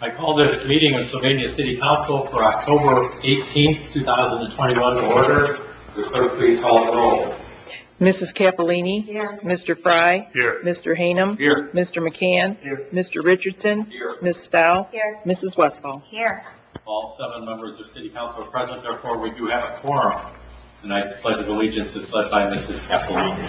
I call this meeting of Sylvania City Council for October 18th, 2021 to order. The clerk, please call the roll. Mrs. Cappellini. Here. Mr. Fry. Here. Mr. Hanem. Here. Mr. McCann. Here. Mr. Richardson. Here. Ms. Stowe. Here. Mrs. Westfall. Here. All 7 members of City Council are present, therefore we do have a quorum. Tonight's Pledge of Allegiance is led by Mrs. Cappellini.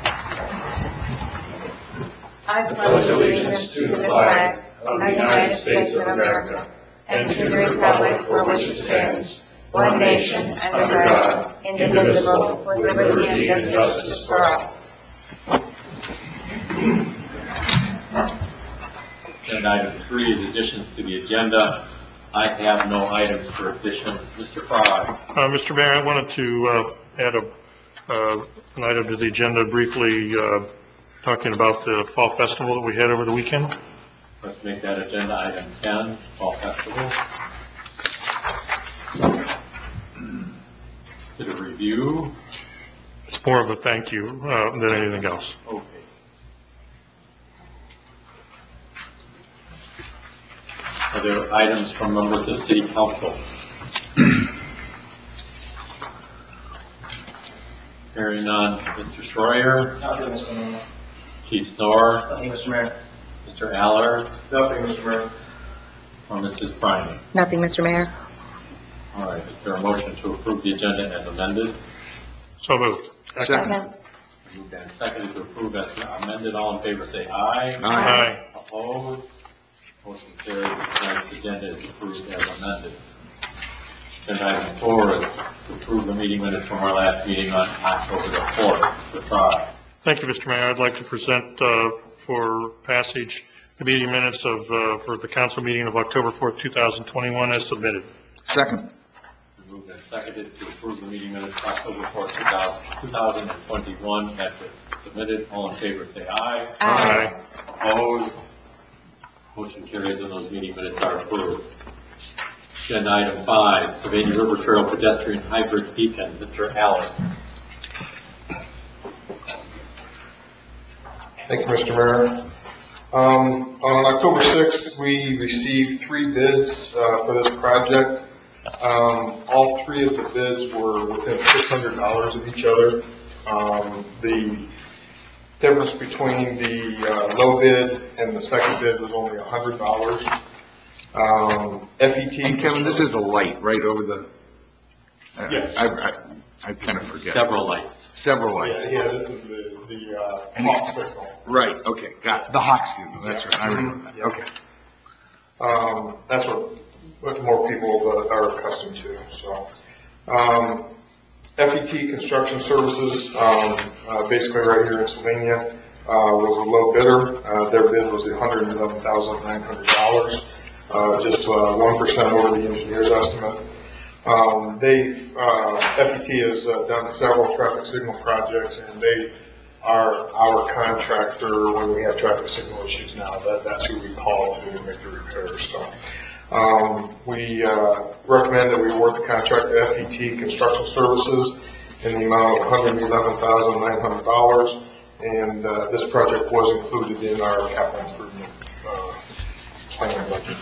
I pledge allegiance to the flag of the United States of America and to the republic for which it stands, one nation, under God, indivisible, with liberty and justice for all. And item 3 is additions to the agenda. I have no items for addition. Mr. Fry. Mr. Mayor, I wanted to add an item to the agenda briefly, talking about the Fall Festival that we had over the weekend. Let's make that agenda item 10, Fall Festival. To the review. It's more of a thank you than anything else. Okay. Are there items from members of City Council? Hearing none. Mr. Schroyer? Nothing, Mr. Mayor. Chief Snor? Nothing, Mr. Mayor. Mr. Aller? Nothing, Mr. Mayor. Or Mrs. Bryant? Nothing, Mr. Mayor. All right. Is there a motion to approve the agenda as amended? So moved. Second. Moved and seconded to approve as amended. All in favor say aye. Aye. Opposed? Motion carries. Tonight's agenda is approved as amended. Agenda item 4 is to approve the meeting minutes from our last meeting on October the 4th. Mr. Fry. Thank you, Mr. Mayor. I'd like to present for passage the meeting minutes for the council meeting of October 4th, 2021 as submitted. Second. Moved and seconded to approve the meeting minutes of October 4th, 2021 as submitted. All in favor say aye. Aye. Opposed? Motion carries and those meeting minutes are approved. Agenda item 5, Sylvania River Trail pedestrian hybrid beacon. Mr. Allen. Thank you, Mr. Mayor. On October 6th, we received 3 bids for this project. All 3 of the bids were within $600 of each other. The difference between the low bid and the second bid was only $100. FET. And Kevin, this is a light right over the. Yes. I kind of forget. Several lights. Several lights. Yeah, this is the hawk signal. Right. Okay. Got it. The Hawk signal. That's right. I remember that. Yeah. Okay. That's what more people are accustomed to. So, FET Construction Services, basically right here in Sylvania, was a low bidder. Their bid was $111,900, just 1% over the engineer's estimate. FET has done several traffic signal projects, and they are our contractor when we have traffic signal issues now. That's who we call to make the repairs. So we recommend that we award the contract to FET Construction Services in the amount of $111,900, and this project was included in our capital improvement plan budget.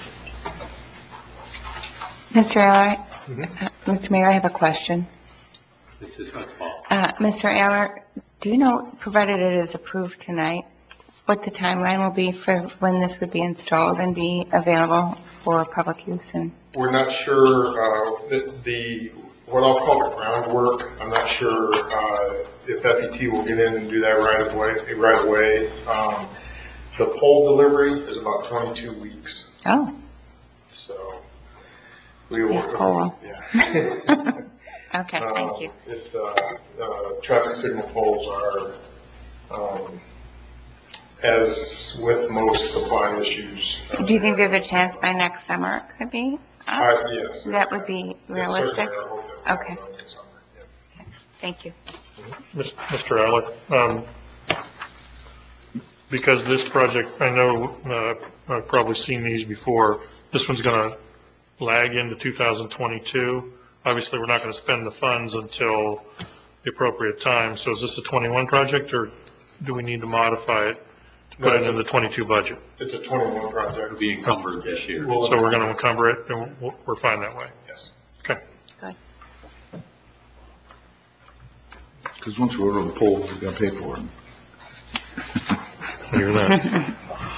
Mr. Eller, Mr. Mayor, I have a question. This is Westfall. Mr. Eller, do you know, provided it is approved tonight, what the timeline will be for when this would be installed and be available for public use? And we're not sure what I'll call the groundwork. I'm not sure if FET will get in and do that right away. The pole delivery is about 22 weeks. oh, So we will. Yeah, pole. Yeah. okay, thank you. It's traffic signal poles are, as with most supply issues. Do you think there's a chance by next summer it could be up? Yes. That would be realistic? Certainly, I hope that Okay. will be this summer, yeah. Thank you. Mr. Alec, because this project, I know I've probably seen these before, this one's going to lag into 2022. Obviously, we're not going to spend the funds until the appropriate time. So is this a 21 project, or do we need to modify it to put it in the 22 budget. It's a 21 project. It'll be encumbered this year. So we're going to encumber it, and we're fine that way. Yes. Okay. Good. Because once we order the poles, we gotta pay for them. Hear that?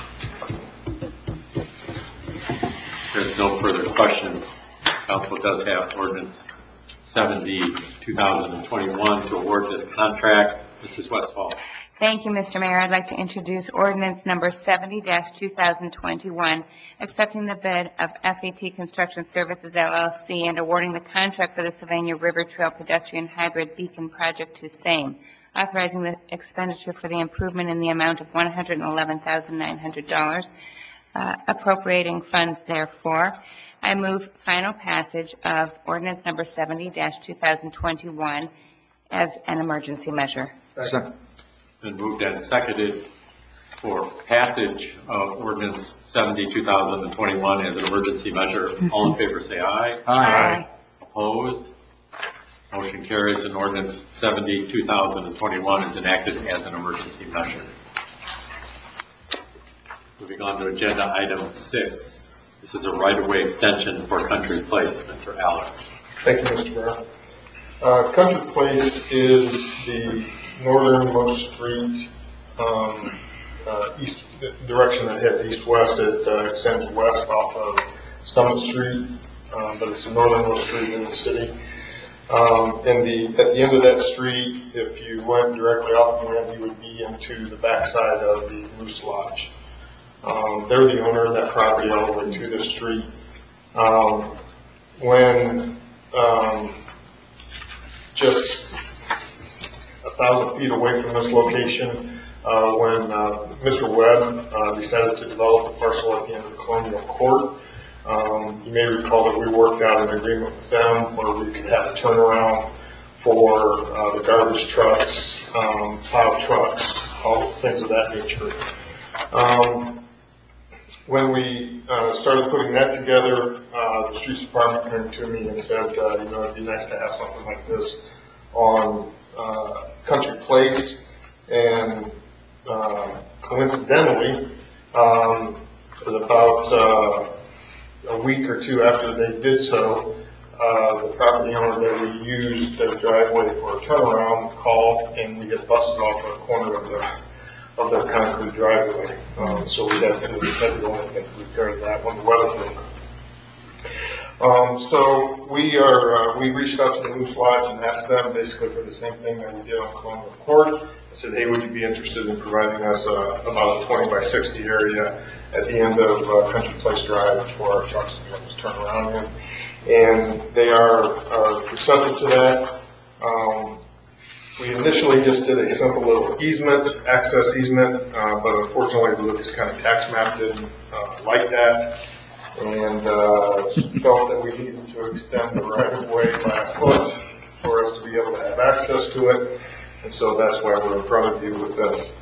There's no further questions. Council does have ordinance 70, 2021 to award this contract. Mrs. Westfall. Thank you, Mr. Mayor. I'd like to introduce ordinance number 70-2021, accepting the bid of FAT Construction Services LLC and awarding the contract for the Sylvania River Trail Pedestrian Hybrid Beacon Project to same, authorizing the expenditure for the improvement in the amount of $111,900, appropriating funds therefore. I move final passage of ordinance number 70-2021 as an emergency measure. Second. Been moved and seconded for passage of ordinance 70, 2021 as an emergency measure. All in favor say aye. Aye. Opposed? Motion carries and ordinance 70, 2021 is enacted as an emergency measure. Moving on to agenda item 6. This is a right-of-way extension for Country Place. Mr. Aller. Thank you, Mr. Mayor. Country Place is the northernmost street, east, the direction that heads east-west. It extends west off of Summit Street, but it's the northernmost street in the city. At the end of that street, if you went directly off the end, you would be into the backside of the Moose Lodge. They're the owner of that property all the way to the street. When just 1,000 feet away from this location, when Mr. Webb decided to develop the parcel at the end of Colonial Court, you may recall that we worked out an agreement with them where we could have a turnaround for the garbage trucks, plow trucks, all things of that nature. When we started putting that together, the streets department came to me and said, it'd be nice to have something like this on Country Place. And coincidentally, about a week or two after they did so, the property owner that we used their driveway for a turnaround called, and we had busted off a corner of their concrete driveway. So we had to do anything to repair that when the weather broke. So we reached out to the Moose Lodge and asked them basically for the same thing that we did on Colonial Court. I said, hey, would you be interested in providing us about a 20 by 60 area at the end of Country Place Drive for our trucks to be able to turn around in? And they are receptive to that. We initially just did a simple little easement, access easement, but unfortunately the Lucas County tax map didn't like that, and felt that we needed to extend the right of way by a foot for us to be able to have access to it, and so that's why we're in front of you with this.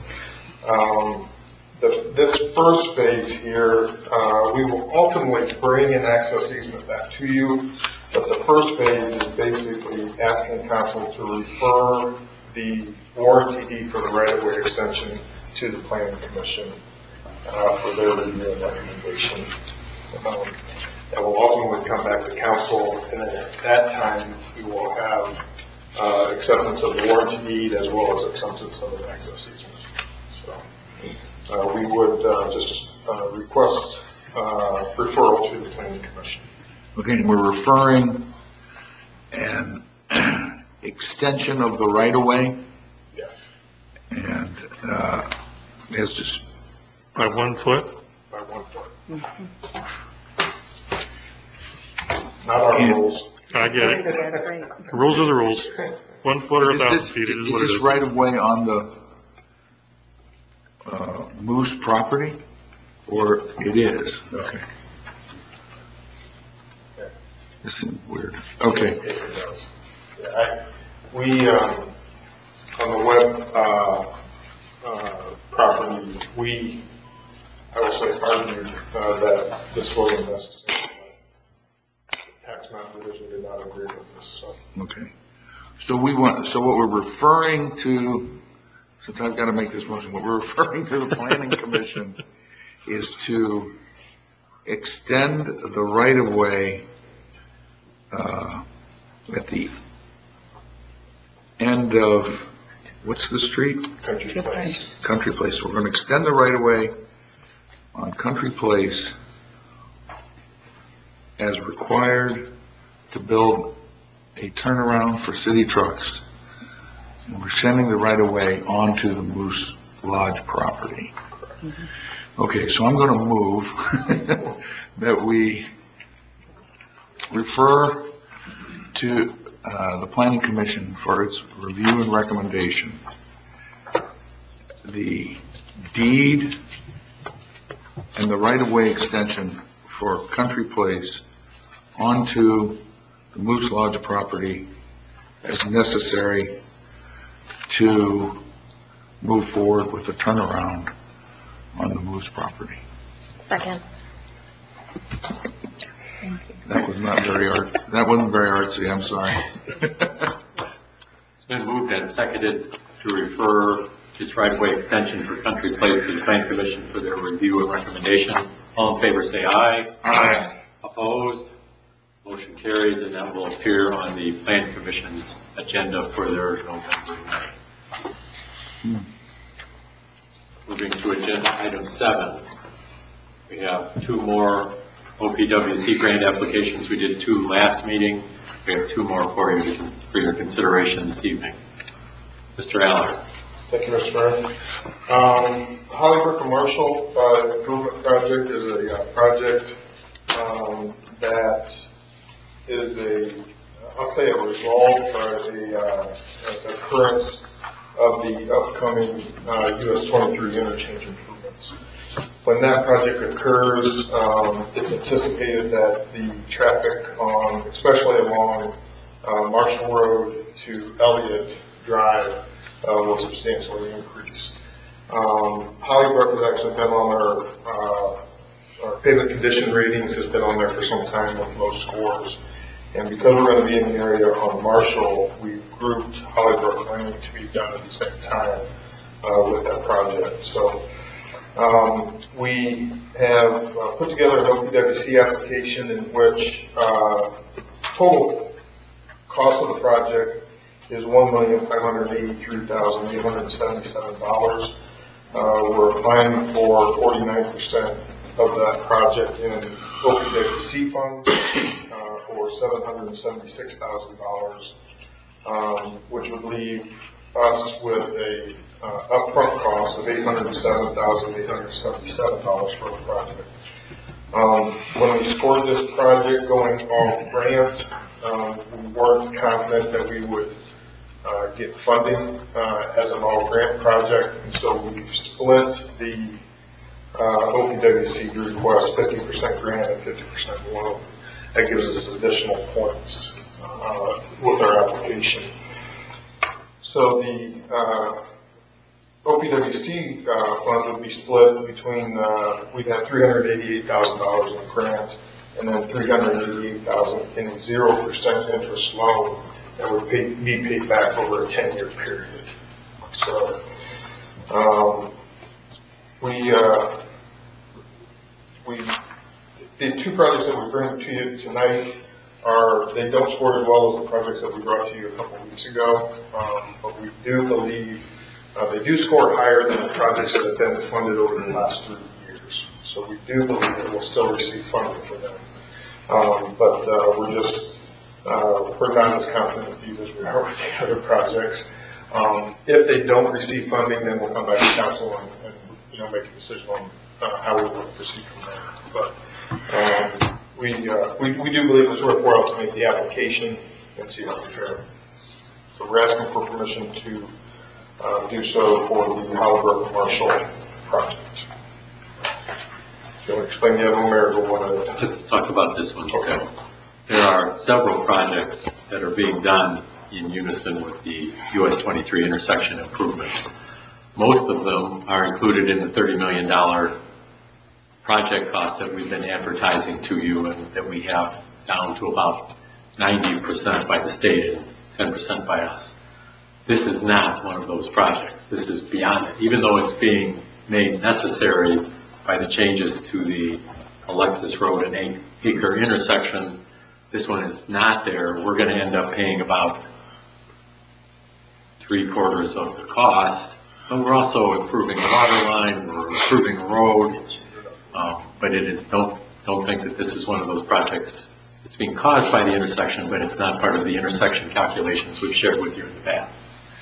This first phase here, we will ultimately bring an access easement back to you, but the first phase is basically asking council to refer the warranty deed for the right-of-way extension to the planning commission for their review and recommendation. That will ultimately come back to council, and then at that time we will have acceptance of the warranty deed as well as acceptance of an access easement. So we would just request referral to the planning commission. Okay, and we're referring an extension of the right-of-way, Yes. and it's just, By 1 foot? By 1 foot. Not our rules. I get it. That's right. The rules are the rules. 1 foot or is 1,000 this, feet, it is what it this is. right-of-way on the Moose property? Or it is? Okay. This is weird. Okay. Yes, it does. Yeah, we, on the web property, I will say, argued that this wasn't necessary. The tax map division did not agree with this, so. Okay. So what we're referring to since I've got to make this motion, what we're referring to the planning commission is to extend the right-of-way at the end of, what's the street? Country Place. Country Place. So we're going to extend the right-of-way on Country Place as required to build a turnaround for city trucks. And we're sending the right-of-way onto the Moose Lodge property. Okay, so I'm going to move that we refer to the Planning Commission for its review and recommendation the deed and the right-of-way extension for Country Place onto the Moose Lodge property as necessary to move forward with the turnaround on the Moose property. Second. That was not very that wasn't very artsy, I'm sorry. It's been moved and seconded to refer this right-of-way extension for Country Place to the Plan Commission for their review and recommendation. All in favor say aye. Aye. Opposed? Motion carries, and that will appear on the Plan Commission's agenda for their November meeting. Moving to agenda item 7, we have 2 more OPWC grant applications. We did 2 last meeting. We have 2 more for your consideration this evening. Mr. Allard. Thank you, Mr. Mayor. Hollybrook Commercial Improvement Project is a project that is I'll say a result or an occurrence of the upcoming US 23 interchange improvements. When that project occurs, it's anticipated that the traffic especially along Marshall Road to Elliott Drive will substantially increase. Hollybrook has actually been on our pavement condition ratings has been on there for some time with low scores. And because we're going to be in the area on Marshall, we grouped Hollybrook Lane to be done at the same time with that project. So we have put together an OPWC application in which total cost of the project is $1,583,877. We're applying for 49% of that project in OPWC funds for $776,000, which would leave us with a upfront cost of $807,877 for the project. When we scored this project going off grant, we weren't confident that we would get funding as an all grant project, and so we split the OPWC request 50% grant and 50% loan. That gives us additional points with our application. So the OPWC funds would be split between, we'd have $388,000 in grant and then $388,000 in a 0% interest loan that would be paid back over a 10-year period. So the 2 projects that we bring to you tonight they don't score as well as the projects that we brought to you a couple of weeks ago, but we do believe they do score higher than the projects that have been funded over the last 3 years. So we do believe that we'll still receive funding for them. But we're not as confident with these as we are with the other projects. If they don't receive funding, then we'll come back to council and make a decision on how we want to proceed from there. But we do believe it's worthwhile to make the application and see how we fare. So we're asking for permission to do so for the Hollybrook Commercial project. Do you want to explain the other one, Mayor? Let's talk about this one instead. There are several projects that are being done in unison with the US 23 intersection improvements. Most of them are included in the $30 million project cost that we've been advertising to you, and that we have down to about 90% by the state and 10% by us. This is not one of those projects. This is beyond it. Even though it's being made necessary by the changes to the Alexis Road and Acre intersection, this one is not there. We're going to end up paying about 3/4 of the cost, but we're also improving the water line, we're improving the road, but it is, don't think that this is one of those projects. It's being caused by the intersection, but it's not part of the intersection calculations we've shared with you in the past.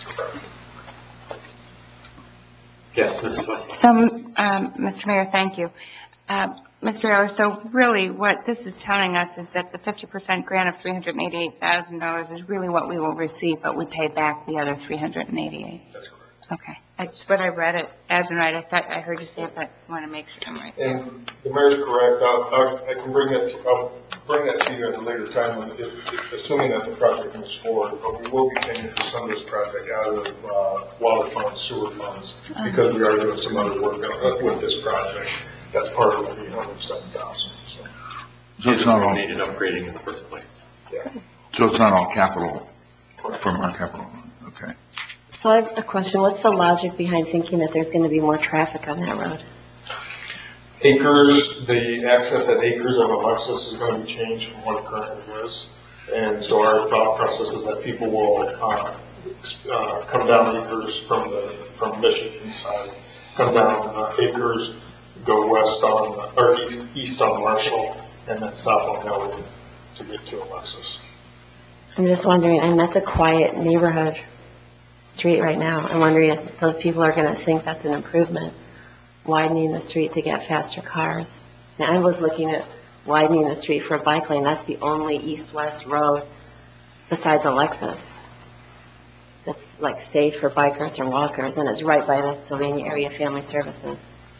Yes, Mrs. West. So, Mr. Mayor, thank you. Mr. Eller, so really what this is telling us is that the 50% grant of $388,000 is really what we will receive, but we pay back the other $388. That's correct. Okay. That's what I read it as right. I thought I heard you say it, but I want to make sure I'm right. And the mayor's correct. I can bring that I'll bring that to you at a later time, assuming that the project moves forward. But we will be paying for some of this project out of water funds, sewer funds, because we are doing some other work with this project. That's part of the $107,000. So it's not all, Needed upgrading in the first place. Yeah. so it's not all capital from our capital, okay. So I have a question. What's the logic behind thinking that there's going to be more traffic on that road? Acres, the access at Acres of Alexis is going to be changed from what it currently is. And so our thought process is that people will come down Acres from Michigan side, come down Acres, go west on, or east on Marshall, and then south on Elliott to get to Alexis. I'm just wondering, and that's a quiet neighborhood street right now. I'm wondering if those people are going to think that's an improvement, widening the street to get faster cars. And I was looking at widening the street for a bike lane. That's the only east-west road besides Alexis that's like safe for bikers or walkers, and it's right by the Sylvania Area Family Services.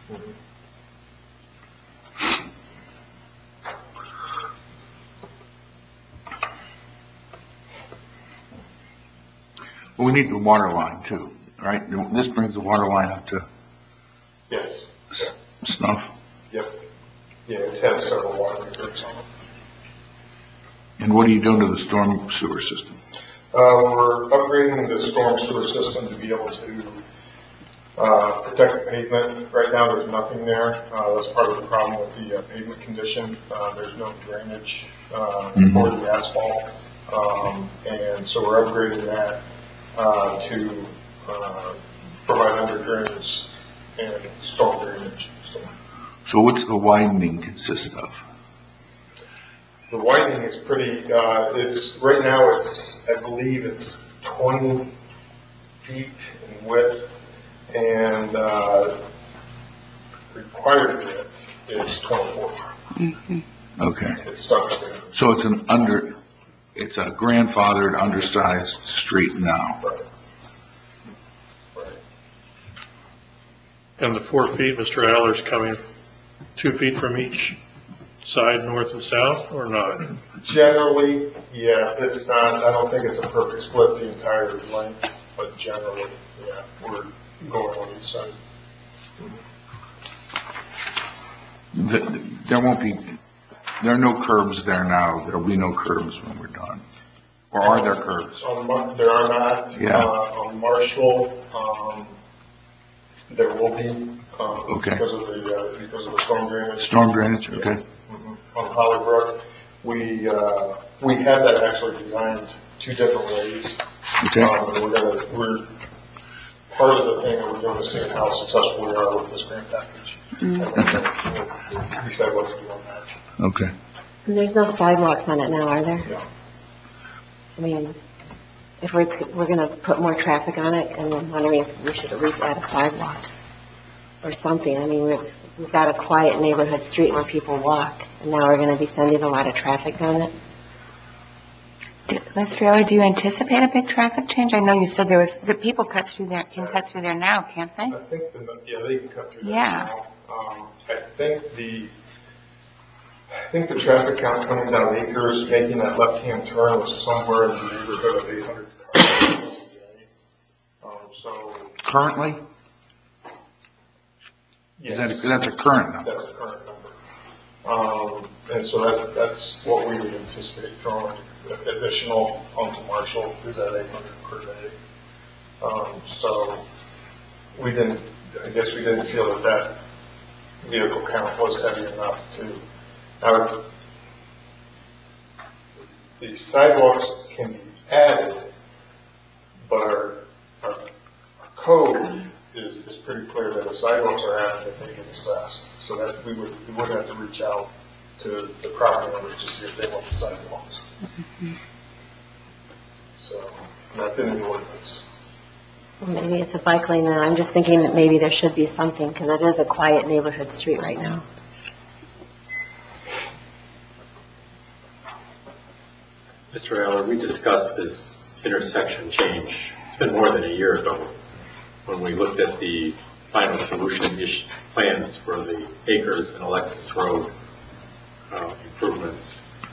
Well, we need the water line too, right? This brings the water line up to Yes. snuff. Yep. Yeah, it's had several water meters on it. And what are you doing to the storm sewer system? We're upgrading the storm sewer system to be able to protect the pavement. Right now, there's nothing there. That's part of the problem with the pavement condition. There's no drainage for the asphalt. And so we're upgrading that to provide under drainage and storm drainage. So what's the widening consist of? The widening is pretty, right now I believe it's 20 feet in width, and required width is 24. Okay. It's substandard. So it's a grandfathered, undersized street now. Right. Right. And the 4 feet, Mr. Aller's coming 2 feet from each side, north and south, or not? Generally, yeah, it's not, I don't think it's a perfect split the entire length, but generally, yeah, we're going on each side. There are no curbs there now. There'll be no curbs when we're done. Or are there curbs? There are not. Yeah. On Marshall, there will be, Okay. because of the storm drainage. Storm drainage, okay. On Hollybrook, we had that actually designed 2 different ways. Okay. We're part of the thing that we're doing to see how successful we are with this grant package. And we'll decide what to do on that. Okay. And there's no sidewalks on it now, are there? Yeah. I mean, if we're going to put more traffic on it, and I'm wondering if we should at least add a sidewalk or something. I mean, we've got a quiet neighborhood street where people walk, and now we're going to be sending a lot of traffic down it. Mr. Eller, do you anticipate a big traffic change? I know you said there was, the people can cut through there now, can't they? I think, they can cut through that Yeah. now. I think the traffic count coming down Acres, making that left-hand turn was somewhere in the neighborhood of 800 cars. So, Currently? yes. That's a current number. That's a current number. And so that's what we would anticipate throwing additional onto Marshall is at 800 per day. So we didn't, I guess we didn't feel that that vehicle count was heavy enough to, now, the sidewalks can be added, but our code is pretty clear that if sidewalks are added, that they get assessed. So that we would have to reach out to the property owners to see if they want the sidewalks. So that's in the ordinance. Well, maybe it's a bike lane, and I'm just thinking that maybe there should be something, because it is a quiet neighborhood street right now. Mr. Aller, we discussed this intersection change. It's been more than a year ago when we looked at the final solution plans for the Acres and Alexis Road improvements.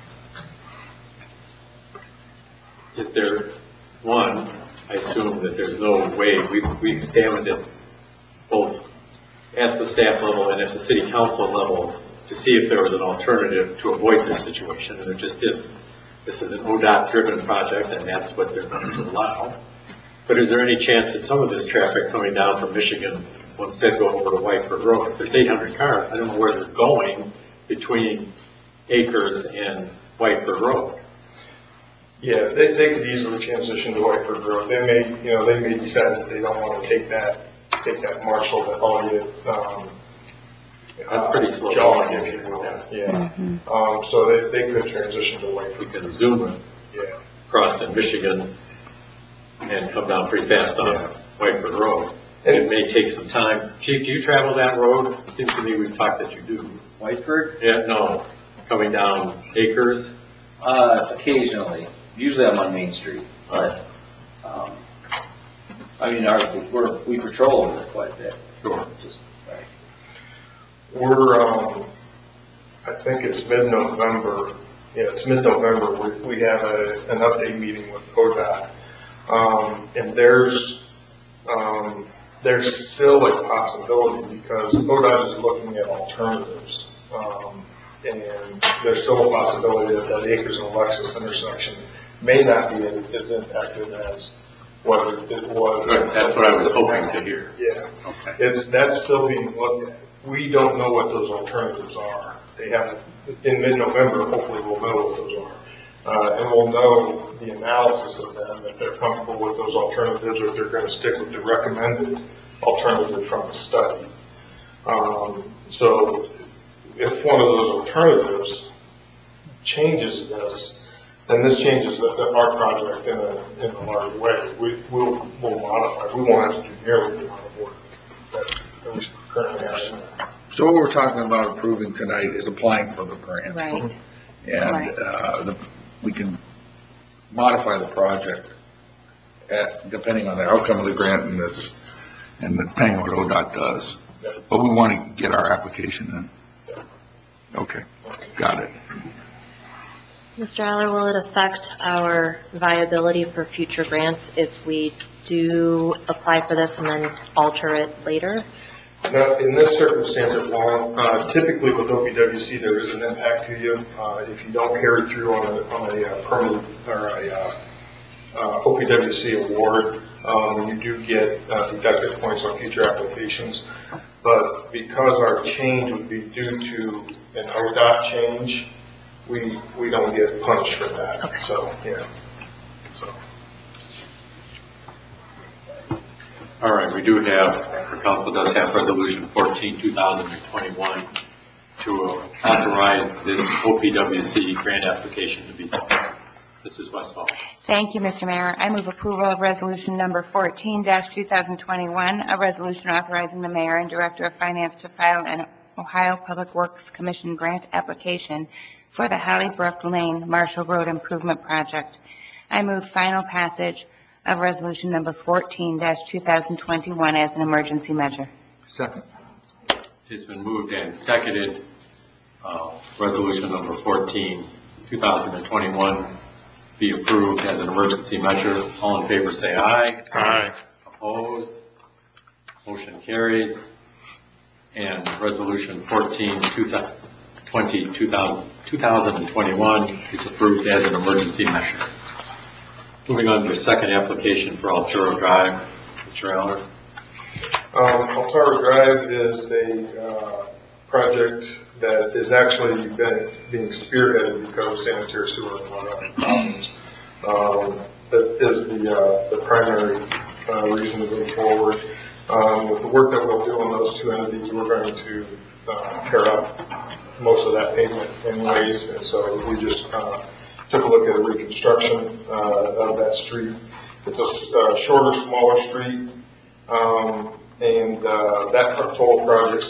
Is there one? I assume that there's no way. We examined it both at the staff level and at the city council level to see if there was an alternative to avoid this situation, and there just isn't. This is an ODOT-driven project, and that's what they're going to allow. But is there any chance that some of this traffic coming down from Michigan will instead go over to Whiteford Road? If there's 800 cars, I don't know where they're going between Acres and Whiteford Road. Yeah, they could easily transition to Whiteford Road. They may decide that they don't want to take that Marshall to Elliott, That's pretty slow. jog, if you will. Yeah. So they could transition to We Whiteford. can zoom it Yeah. across in Michigan and come down pretty fast on Yeah. Whiteford Road. It may take some time. Chief, do you travel that road? It seems to me we've talked that you do. Whiteford? Yeah, no, coming down Acres. Occasionally. Usually I'm on Main Street, but, I mean, we patrol over there quite a bit. Sure. Just, right. We're, I think it's mid-November. Yeah, it's mid-November. We have an update meeting with ODOT. And there's still a possibility because ODOT is looking at alternatives. And there's still a possibility that that Acres and Alexis intersection may not be as impacted as what it was. Good, that's what I was hoping to hear. Yeah. Okay. That's still being looked at. We don't know what those alternatives are. They haven't, in mid-November, hopefully we'll know what those are. And we'll know the analysis of them, if they're comfortable with those alternatives or if they're going to stick with the recommended alternative from the study. So if one of those alternatives changes this, then this changes our project in a large way. We'll modify. We won't have to do nearly the amount of work that we currently have. So what we're talking about approving tonight is applying for the grant. Right. And we can modify the project depending on the outcome of the grant and depending on what ODOT does. But we want to get our application in. Okay, got it. Mr. Aller, will it affect our viability for future grants if we do apply for this and then alter it later? Now, in this circumstance, it won't. Typically with OPWC, there is an impact to you. If you don't carry through on a permanent or a OPWC award, you do get deducted points on future applications. But because our change would be due to an ODOT change, we don't get punished for that. Okay. So, yeah. So. All right, we do have, our council does have resolution 14, 2021 to authorize this OPWC grant application to be submitted. Mrs. Westphal. Thank you, Mr. Mayor. I move approval of resolution number 14-2021, a resolution authorizing the mayor and director of finance to file an Ohio Public Works Commission grant application for the Hollybrook Lane Marshall Road Improvement Project. I move final passage of resolution number 14-2021 as an emergency measure. Second. It's been moved and seconded. Resolution number 14, 2021 be approved as an emergency measure. All in favor say aye. Aye. Opposed? Motion carries. And resolution 14, 2021 is approved as an emergency measure. Moving on to the second application for Alturo Drive. Mr. Eller? Altara Drive is a project that is actually being spearheaded because of sanitary sewer and water problems. That is the primary reason to move forward. With the work that we'll do on those two entities, we're going to tear up most of that pavement anyways, and so we just took a look at a reconstruction of that street. It's a shorter, smaller street, and that total project's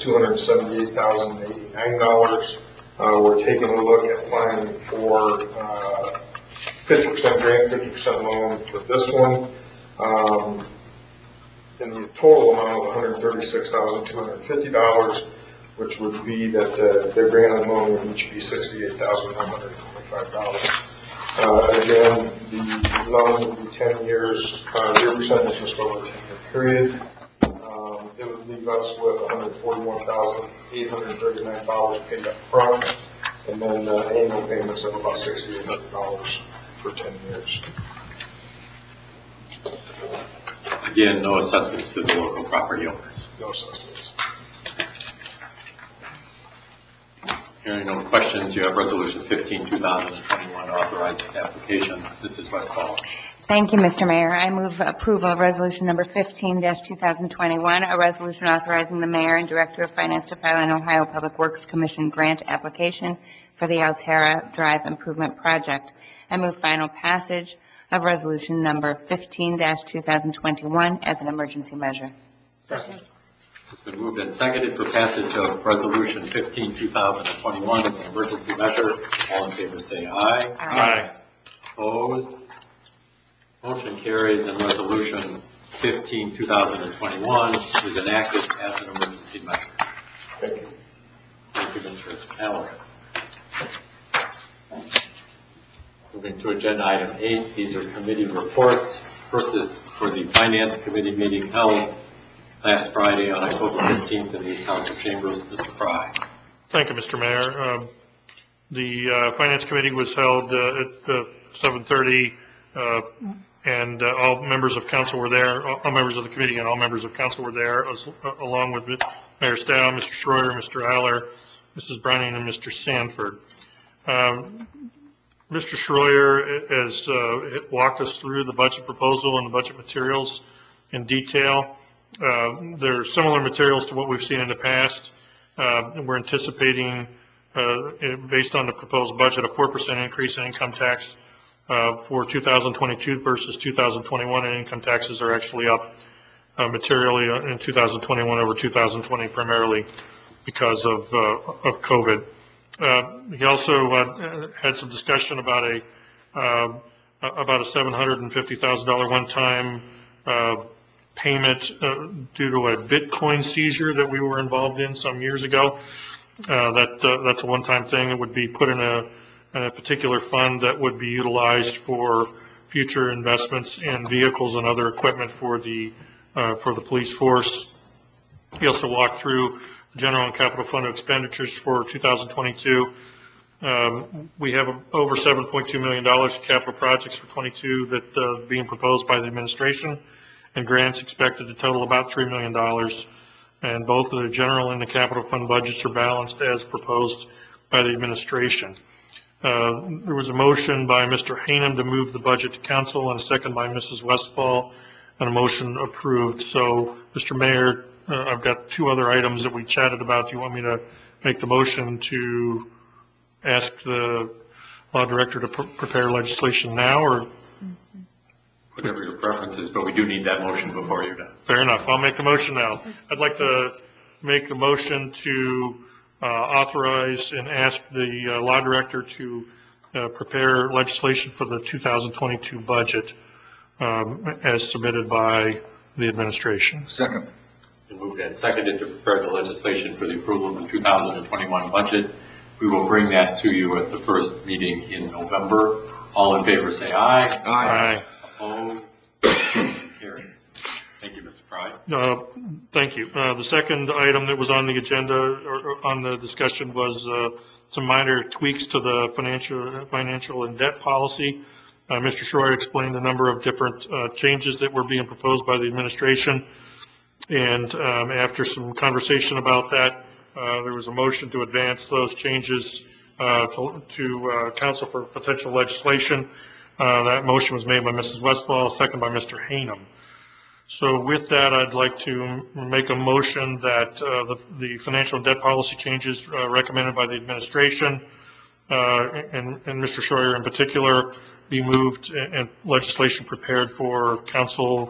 $278,089. We're taking a look at applying for 50% grant, 50% loan for this one. In the total amount of $136,250, which would be that the grant and loan would each be $68,125. Again, the loan would be 10 years, 0% interest over a 10-year period. It would leave us with $141,839 paid up front, and then annual payments of about $6,800 for 10 years. Again, no assessments to the local property owners. No assessments. Hearing no questions, you have Resolution 15, 2021 to authorize this application. Mrs. Westphal. Thank you, Mr. Mayor. I move approval of resolution number 15-2021, a resolution authorizing the mayor and director of finance to file an Ohio Public Works Commission grant application for the Altara Drive Improvement Project. I move final passage of resolution number 15-2021 as an emergency measure. Second. It's been moved and seconded for passage of Resolution 15, 2021 as an emergency measure. All in favor say aye. Aye. Opposed? Motion carries, and Resolution 15, 2021 is enacted as an emergency measure. Thank you. Thank you, Mr. Eller. Moving to agenda item 8, these are committee reports. First is for the Finance Committee meeting held last Friday on October 15th in these council chambers. Mr. Fry. Thank you, Mr. Mayor. The Finance Committee was held at 7:30, and all members of council were there, all members of the committee and all members of council were there, along with Mayor Stow, Mr. Schroyer, Mr. Aller, Mrs. Browning, and Mr. Sanford. Mr. Schroyer has walked us through the budget proposal and the budget materials in detail. They're similar materials to what we've seen in the past. We're anticipating, based on the proposed budget, a 4% increase in income tax for 2022 versus 2021, and income taxes are actually up materially in 2021 over 2020, primarily because of COVID. He also had some discussion about a $750,000 one-time payment due to a Bitcoin seizure that we were involved in some years ago. That's a one-time thing. It would be put in a particular fund that would be utilized for future investments in vehicles and other equipment for the police force. He also walked through general and capital fund expenditures for 2022. We have over $7.2 million in capital projects for 22 that being proposed by the administration, and grants expected to total about $3 million. And both of the general and the capital fund budgets are balanced as proposed by the administration. There was a motion by Mr. Hanem to move the budget to council, and a second by Mrs. Westphal, and a motion approved. So, Mr. Mayor, I've got two other items that we chatted about. Do you want me to make the motion to ask the law director to prepare legislation now, or? Whatever your preference is, but we do need that motion before you're done. Fair enough. I'll make the motion now. I'd like to make the motion to authorize and ask the law director to prepare legislation for the 2022 budget as submitted by the administration. Second. Been moved and seconded to prepare the legislation for the approval of the 2021 budget. We will bring that to you at the first meeting in November. All in favor say aye. Aye. Opposed? Carries. Thank you, Mr. Fry. Thank you. The second item that was on the agenda or on the discussion was some minor tweaks to the financial and debt policy. Mr. Schroyer explained a number of different changes that were being proposed by the administration. And after some conversation about that, there was a motion to advance those changes to council for potential legislation. That motion was made by Mrs. Westfall, second by Mr. Hanem. So with that, I'd like to make a motion that the financial and debt policy changes recommended by the administration and Mr. Schroyer in particular be moved and legislation prepared for council.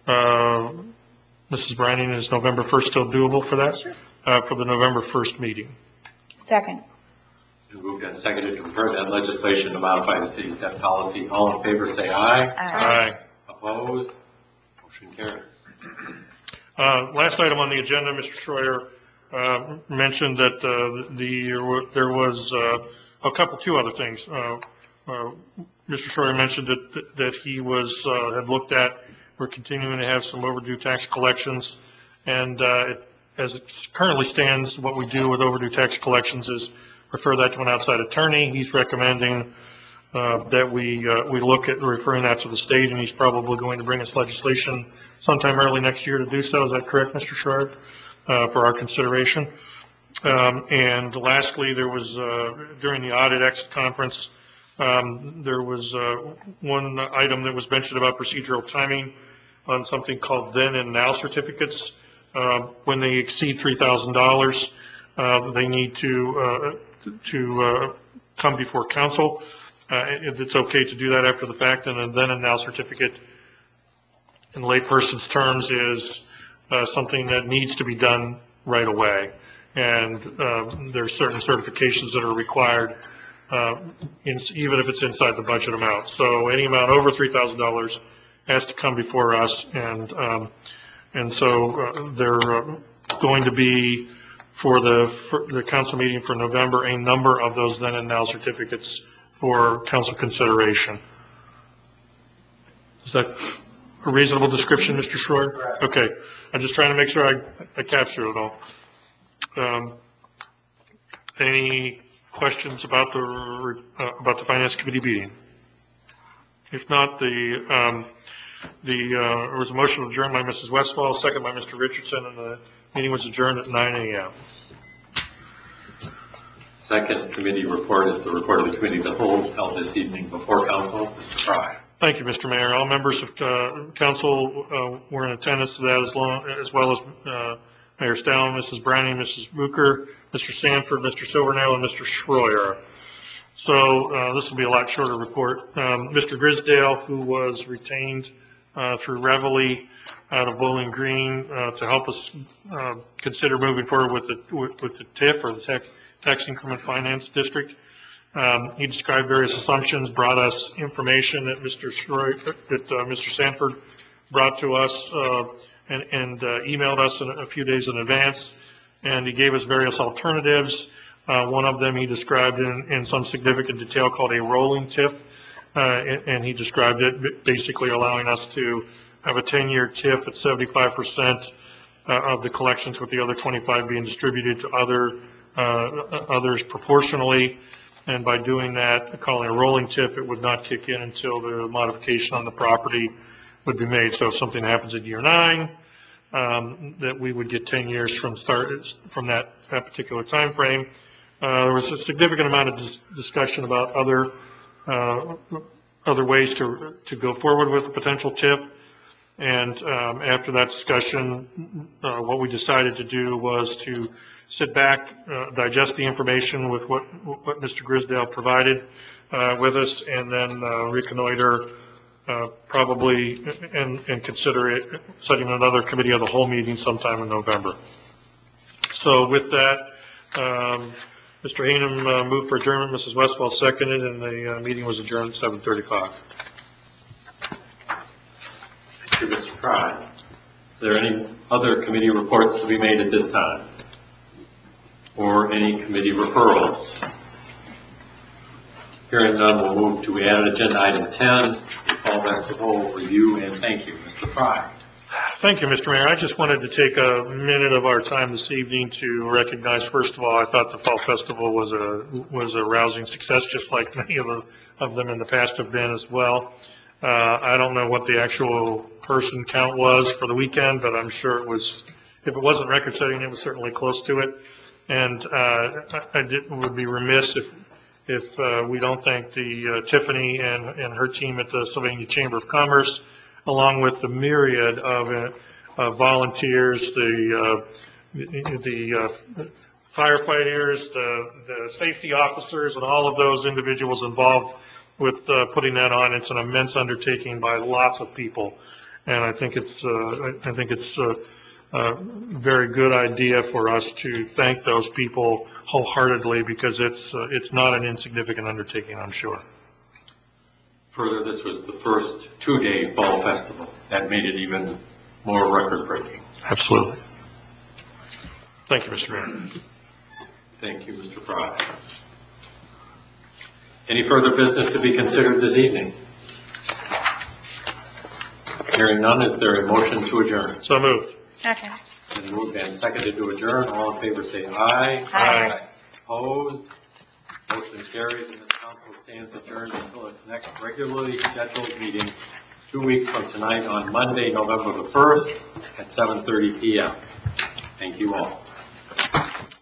Mrs. Branning, is November 1st still doable for that? Sure. For the November 1st meeting. Second. Moved and seconded to prepare that legislation to modify the city's debt policy. All in favor, say aye. Aye. Opposed? Motion carries. Last item on the agenda, Mr. Schroyer mentioned that there was two other things. Mr. Schroyer mentioned that he had looked at, we're continuing to have some overdue tax collections, and as it currently stands, what we do with overdue tax collections is refer that to an outside attorney. He's recommending that we look at referring that to the state, and he's probably going to bring us legislation sometime early next year to do so. Is that correct, Mr. Schroyer, for our consideration? And lastly, there was, during the audit exit conference, there was one item that was mentioned about procedural timing on something called then and now certificates. When they exceed $3,000, they need to come before council. It's okay to do that after the fact, and a then and now certificate in layperson's terms is something that needs to be done right away. And there's certain certifications that are required, even if it's inside the budget amount. So any amount over $3,000 has to come before us, and so they're going to be for the council meeting for November a number of those then and now certificates for council consideration. Is that a reasonable description, Mr. Schroyer? Okay, I'm just trying to make sure I capture it all. Any questions about the finance committee meeting? If not, there was a motion to adjourn by Mrs. Westfall, second by Mr. Richardson, and the meeting was adjourned at 9 a.m. Second committee report is the report of the committee of the whole held this evening before council. Mr. Fry. Thank you, Mr. Mayor. All members of council were in attendance to that, as well as Mayor Stalin, Mrs. Branning, Mrs. Bucher, Mr. Sanford, Mr. Silvernail, and Mr. Schroyer. So this will be a lot shorter report. Mr. Grisdale, who was retained through Reveille out of Bowling Green to help us consider moving forward with the TIF, or the Tax Increment Finance District. He described various assumptions, brought us information that Mr. Sanford brought to us and emailed us a few days in advance, and he gave us various alternatives. One of them he described in some significant detail called a rolling TIF, and he described it basically allowing us to have a 10-year TIF at 75% of the collections, with the other 25 being distributed to others proportionally. And by doing that, calling a rolling TIF, it would not kick in until the modification on the property would be made. So if something happens at year 9, that we would get 10 years from that particular time frame. There was a significant amount of discussion about other ways to go forward with a potential TIF. And after that discussion, what we decided to do was to sit back, digest the information with what Mr. Grisdale provided with us, and then reconnoiter probably and consider it setting another committee of the whole meeting sometime in November. So with that, Mr. Hanem moved for adjournment, Mrs. Westfall seconded, and the meeting was adjourned at 7:35. Thank you, Mr. Fry. Is there any other committee reports to be made at this time? Or any committee referrals? Hearing none, we'll move to added agenda item 10, the Fall Festival review, and thank you, Mr. Fry. Thank you, Mr. Mayor. I just wanted to take a minute of our time this evening to recognize, first of all, I thought the Fall Festival was a rousing success, just like many of them in the past have been as well. I don't know what the actual person count was for the weekend, but I'm sure it was, if it wasn't record-setting, it was certainly close to it. And would be remiss if we don't thank the Tiffany and her team at the Sylvania Chamber of Commerce, along with the myriad of volunteers, the firefighters, the safety officers, and all of those individuals involved with putting that on. It's an immense undertaking by lots of people, and I think it's a very good idea for us to thank those people wholeheartedly, because it's not an insignificant undertaking, I'm sure. Further, this was the first two-day fall festival. That made it even more record-breaking. Absolutely. Thank you, Mr. Mayor. Thank you, Mr. Fry. Any further business to be considered this evening? Hearing none, is there a motion to adjourn? So moved. Second. Been moved and seconded to adjourn. All in favor say aye. Aye. Opposed? Motion carries, and this council stands adjourned until its next regularly scheduled meeting 2 weeks from tonight on Monday, November the 1st at 7:30 p.m. Thank you all.